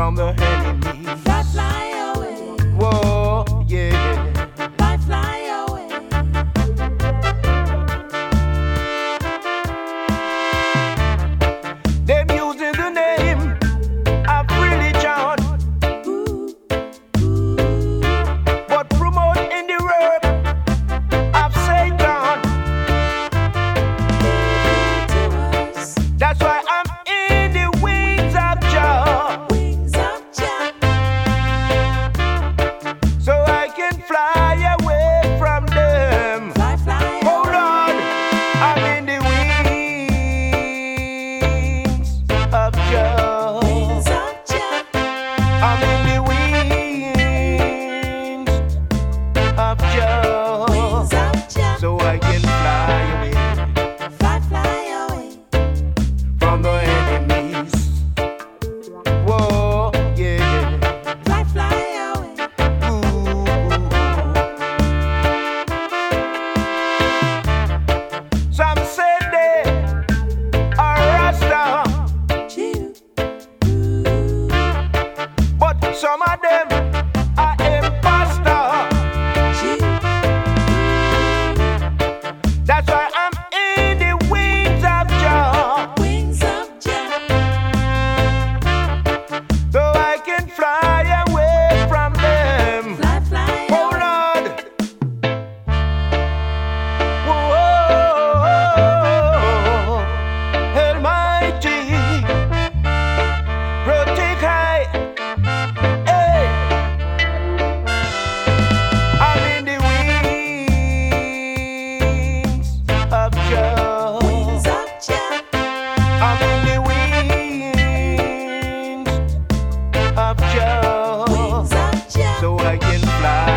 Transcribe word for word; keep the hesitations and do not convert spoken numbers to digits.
from the enemy. Fly, fly away. Whoa, yeah. Fly, fly away. Them using the name of religion, but promoting the work of Satan. That's why I'm in the wings of Jah, Wings of Jah. so I can fly away from them. Fly, fly Oh away. Lord, I'm in the wings of Jah. Wings of Jah. I'm in the wings of Jah, Wings of Jah. so I can fly away Fly, fly away. from the enemies. Whoa, yeah. Fly, fly away. Ooh. Some say they are Rasta, Chill. but some of them are imposter. Chill. That's why I'm in the wings of Jah, Wings of Jah. so I can fly away from them. Fly, fly Oh away. Lord, whoa, Almighty, protect I, hey. I'm in the wings of Jah. Wings of Jah. I'm in the wings of Jah, Wings of Jah. so I can fly